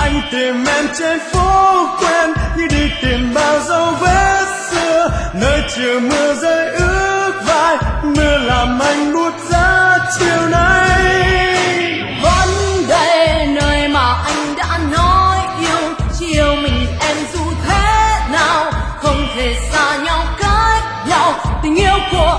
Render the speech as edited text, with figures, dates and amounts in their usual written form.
Anh tìm em trên phố quen như đi tìm bao dấu vết xưa, nơi chiều mưa rơi ướt vai, mưa làm anh buốt giá chiều nay. Vẫn đây nơi mà anh đã nói yêu, chiều mình em dù thế nào không thể xa nhau cách nhau, tình yêu của